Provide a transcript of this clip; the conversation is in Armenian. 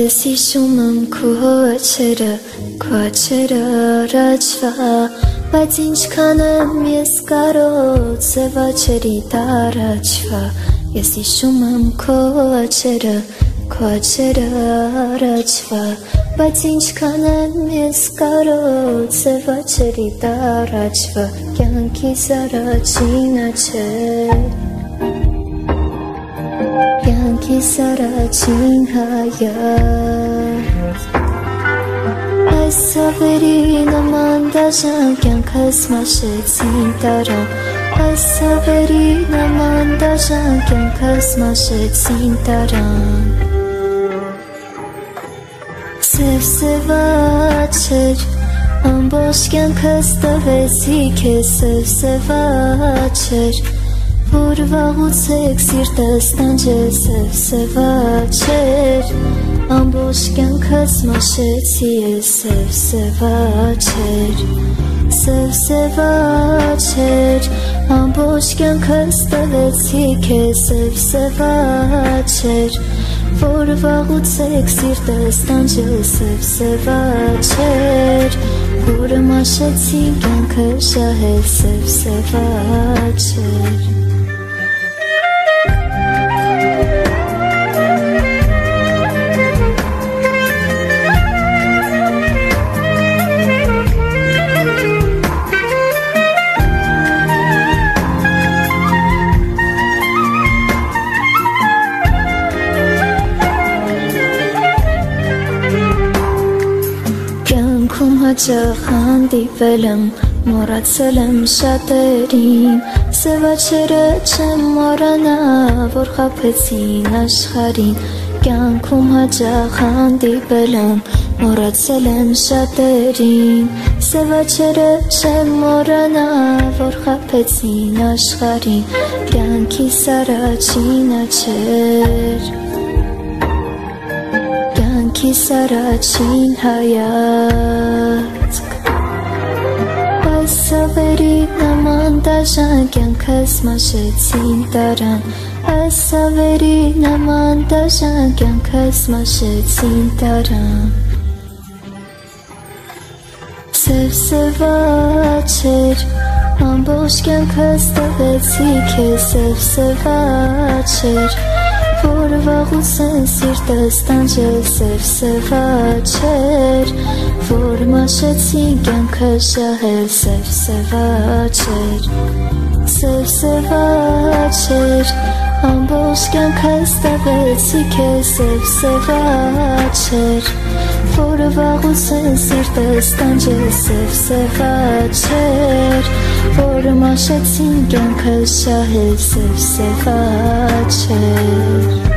ես հիշում եմ քո աչերը առաջվա, բայց ինչքան եմ ես կարող ձև աչերիդ առաջվա, ես հիշում եմ քո աչերը առաջվա, բայց ինչքան եմ ես կարող ձև աչերիդ առաջվա, կյանքիս առաջին աչեր, կյանքիս առաջին հայացք, այս ավերի նման դաժան կյանքս մաշեցին տարան, այս ավերի նման դաժան կյանքս մաշեցին տարան, սև աչեր, ամբողջ կյանքս տվեցի քեզ սև աչեր, որ վաղուց սիրտս տանջես սև աչեր, ամբողջ կյանքս մաշեցի ես սև աչեր, սև աչեր, ամբողջ կյանքս տվեցի քեզ սև աչեր, որ վաղուց սիրտս տանջես սև աչեր, որը մաշեցի կյանքը շահել սև աչեր, հաճախ հանդիպել եմ, մոռացել եմ շատերին, սև աչերը չեմ մոռանա, որ խաբեցին աշխարհին, կյանքում հաճախ հանդիպել եմ, մոռացել եմ շատերին, սև աչերը չեմ մոռանա, որ խաբեցին աշխարհին, կյանքիս առաջին աչեր, կյանքիս առաջին հայացք, այս ավերի նման դաժան կյանքս մաշեցին տարան, այս ավերի նման դաժան կյանքս մաշեցին տարան, սև աչեր, ամբողջ կյանքս տվեցի քեզ սև աչեր, որ վաղուց սիրտս տանջես սև աչեր, որ մաշեցին կյանքը շահել սև աչեր, սև աչեր, ամբողջ կյանքս տվեցի քեզ սև աչեր, որ վաղուց սիրտս տանջես սև աչեր, որ մաշեցին կյանքը շահել սև աչեր,